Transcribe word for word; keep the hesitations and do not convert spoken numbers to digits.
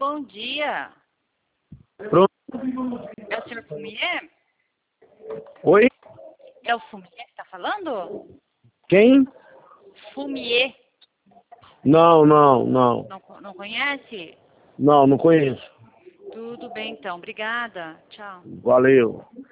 bom dia. Pronto. É o senhor Fumier? Oi? É o Fumier que está falando? Quem? Fumier. Não, não, não. Não, co- não conhece? Não, não conheço. Tudo bem, então. Obrigada. Tchau. Valeu.